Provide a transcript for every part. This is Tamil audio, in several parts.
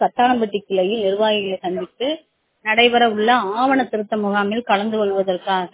சத்தானம்பட்டி கிளையில் நிர்வாகிகளை சந்தித்து நடைபெற உள்ள ஆவண திருத்த முகாமில் கலந்து கொள்வதற்காக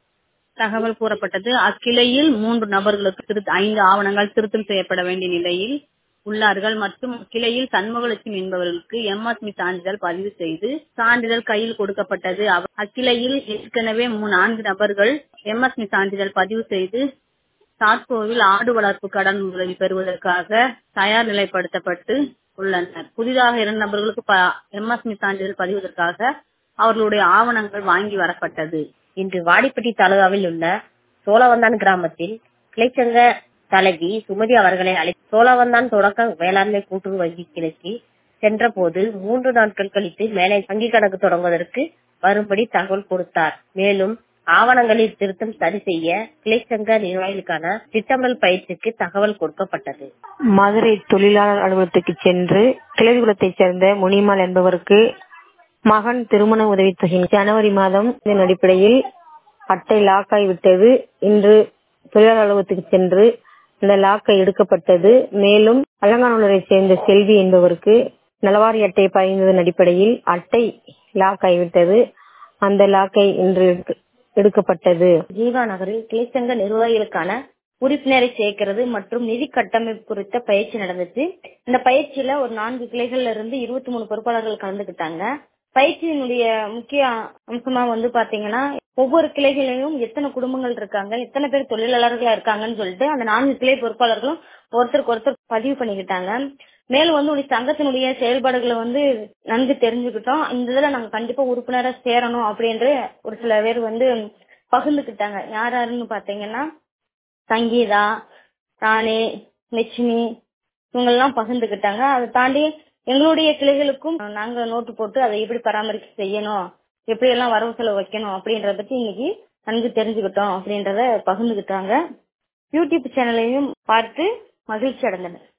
தகவல் கூறப்பட்டது. அக்கிளையில் 3 நபர்களுக்கு 5 ஆவணங்கள் திருத்தம் செய்யப்பட வேண்டிய நிலையில் உள்ளார்கள் மற்றும் கிளையில் சண்முகலட்சுமி என்பவர்களுக்கு எம்எஸ்மி சான்றிதழ் பதிவு செய்து சான்றிதழ் கையில் கொடுக்கப்பட்டது. அக்கிளையில் ஏற்கனவே 4 நபர்கள் எம்எஸ்மி சான்றிதழ் பதிவு செய்து சாத்கோவில் ஆடு வளர்ப்பு கடன் உதவி பெறுவதற்காக தயார் நிலைப்படுத்தப்பட்டு உள்ளனர். புதிதாக 2 நபர்களுக்கு எம்எஸ்மி சான்றிதழ் பதிவதற்காக அவர்களுடைய ஆவணங்கள் வாங்கி வரப்பட்டது. இன்று வாடிப்பட்டி தாலுகாவில் உள்ள சோழவந்தான் கிராமத்தில் கிளைச்சங்க தலைவி சுமதி அவர்களை அழைத்து சோழவந்தான் தொடக்க வேளாண்மை கூட்டுறவு வங்கி கிளைக்கு சென்ற போது 3 நாட்கள் கழித்து மேலே வங்கி கணக்கு தொடங்குவதற்கு வரும்படி தகவல் கொடுத்தார். மேலும் ஆவணங்களில் திருத்தம் சரி செய்ய கிளைச்சங்க நிர்வாகிகளுக்கான திட்டமிடல் பயிற்சிக்கு தகவல் கொடுக்கப்பட்டது. மதுரை தொழிலாளர் அலுவலகத்துக்கு சென்று கிளைகுளத்தைச் சேர்ந்த முனிமால் என்பவருக்கு மகன் திருமண உதவித்தொகை ஜனவரி மாதம் இதன் அடிப்படையில் அட்டை லாக் ஆகிவிட்டது. இன்று தொழிலாளர் அலுவலகத்துக்கு சென்று இந்த லாக்கை எடுக்கப்பட்டது. மேலும் அலங்காநல்லூரை சேர்ந்த செல்வி என்பவருக்கு நலவாரி அட்டை பதிந்ததன் அடிப்படையில் அட்டை லாக் ஆகிவிட்டது. அந்த லாக்கை இன்று எடுக்கப்பட்டது. ஜீவா நகரில் கிளைச்சங்க நிர்வாகிகளுக்கான உறுப்பினரை சேர்க்கிறது மற்றும் நிதி கட்டமைப்பு குறித்த பயிற்சி நடந்துச்சு. இந்த பயிற்சியில ஒரு 4 கிளைகள்ல இருந்து 23 பொறுப்பாளர்கள் கலந்துக்கிட்டாங்க. பயிற்சியினுடைய முக்கிய அம்சமா பாத்தீங்கன்னா ஒவ்வொரு கிளைகளிலும் எத்தனை குடும்பங்கள் இருக்காங்க, எத்தனை பேர் தொழிலாளர்களா இருக்காங்கன்னு சொல்லிட்டு அந்த 4 கிளை பொறுப்பாளர்களும் ஒருத்தருக்கு ஒருத்தர் பதிவு பண்ணிக்கிட்டாங்க. மேலும் உடைய சங்கத்தினுடைய செயல்பாடுகளை நன்கு தெரிஞ்சுக்கிட்டோம். இந்த இதுல நாங்க கண்டிப்பா உறுப்பினரா சேரணும் அப்படின்ற ஒரு சில பேர் பகிர்ந்துக்கிட்டாங்க. யாருன்னு பாத்தீங்கன்னா சங்கீதா, ராணி, லட்சுமி இவங்க எல்லாம் பகிர்ந்துக்கிட்டாங்க. அதை தாண்டி எங்களுடைய கிளைகளுக்கும் நாங்க நோட்டு போட்டு அதை எப்படி பராமரிக்க செய்யணும், எப்படி எல்லாம் வரவு செலவு வைக்கணும் அப்படின்றத பத்தி இன்னைக்கு நன்கு தெரிஞ்சுக்கிட்டோம் அப்படின்றத பகிர்ந்துக்கிட்டாங்க. யூடியூப் சேனலையும் பார்த்து மகிழ்ச்சி அடைந்தனர்.